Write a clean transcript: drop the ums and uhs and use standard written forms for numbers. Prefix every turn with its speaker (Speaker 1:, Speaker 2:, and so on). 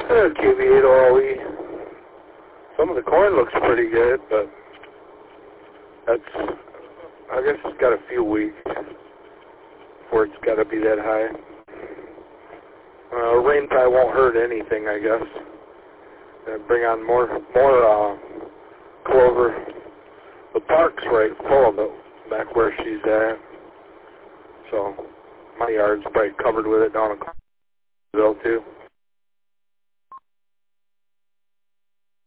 Speaker 1: QB8OLE. Some of the corn looks pretty good, but that's, I guess it's got a few weeks before it's got to be that high. Rain probably won't hurt anything, I guess. Bring on more clover. The park's right full of it back where she's at. So my yard's probably covered with it down in Cloverdale too.